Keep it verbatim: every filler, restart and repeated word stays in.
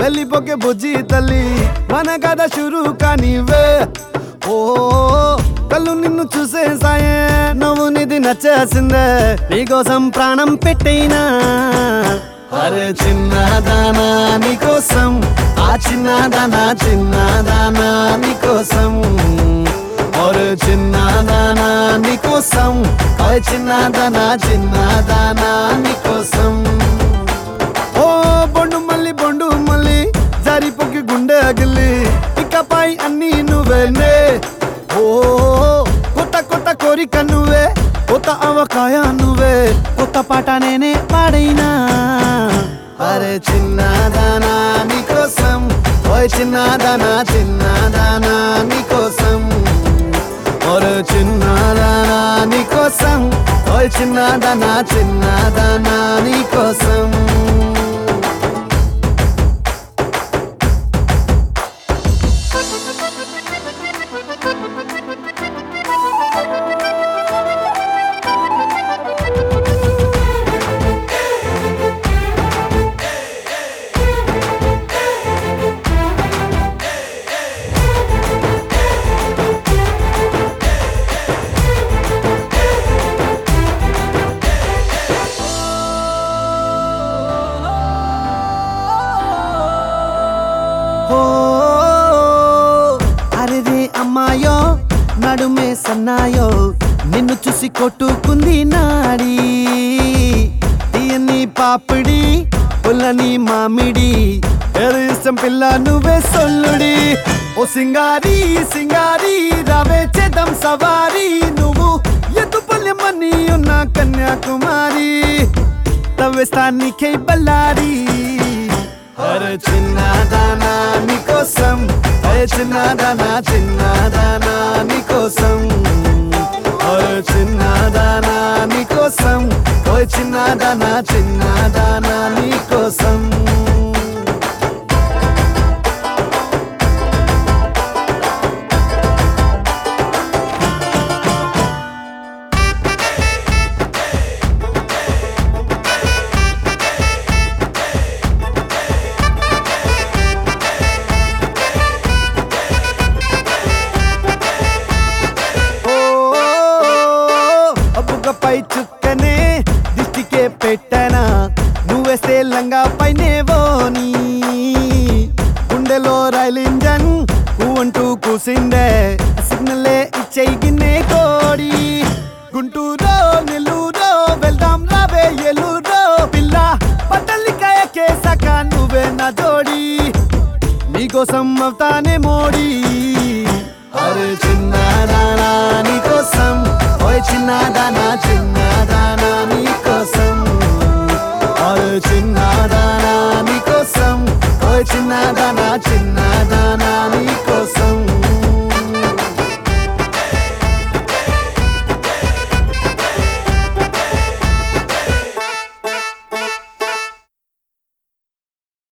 వెళ్ళిపోకే బుజ్జి తల్లి మన కథ షురు కానివే ఓ కళ్ళు నిన్ను చూసేసాయే నువ్వు నిధి నచ్చేసిందే నీకోసం ప్రాణం పెట్టైనా అరే చిన్నదానా నీకోసం ఆ చిన్నదానా చిన్నదానా నీకోసం ఒరే చిన్నదానా నీకోసం ఓ చిన్నదానా చిన్నదానా నీకోసం ఓ బొండు మళ్ళీ బొండు మళ్ళీ జారిపోకి గుండె అగిలి ఇకపై అన్ని నువ్వేనే ఓ కొత్త కొత్త కోరిక నువ్వే కొత్త అవకాయ నువ్వే కొత్త పాట నేనే పాడైనా అరే చిన్నదానా నీకోసం ఓయ్ చిన్నదానా చిన్నదానా నీకోసం ఒరే చిన్నదానా నీకోసం ఓయ్ చిన్నదానా చిన్నదానా నీకోసం అరే అమ్మాయో నడుమే సన్నాయో నిన్ను చూసి కొట్టుకుంది నాడి తీయని పాపిడి పుల్లని మామిడి ఏది ఇష్టం పిల్ల నువ్వే సొల్లుడి ఓ సింగారి సింగారి రావే చేద్దాం సవారి నువ్వు ఎద్దు పల్లెమని ఉన్న కన్యాకుమారి తవ్వేస్తానికై బల్లారి అరే చిన్నదానా నీకోసం అరే చిన్నదానా చిన్నదానా నీకోసం అరే చిన్నదానా నీకోసం ఓయ్ చిన్నదానా చిన్నదానా నీకోసం పై చుక్కనే దిష్టికే పెట్టనా నువ్వేస్తే లంగా పైనేవోని గుండెలో రైల్ ఇంజన్ అంటూ కూసిందే సిగ్నలే ఇచ్చేయి గిన్నే కోడి గుంటూరో నెల్లూరో వెళ్దాం రావే ఎల్లూరో పిల్ల పట్టలికాయ కేసాక నువ్వే నా జోడి నీకోసం అవుతానే మోడి అరే చిన్నదానా నీకోసం ఓయ్ చిన్నదానా చిన్నదానా నీకోసం ఓయ్ చిన్నదానా నీకోసం ఓయ్ చిన్నదానా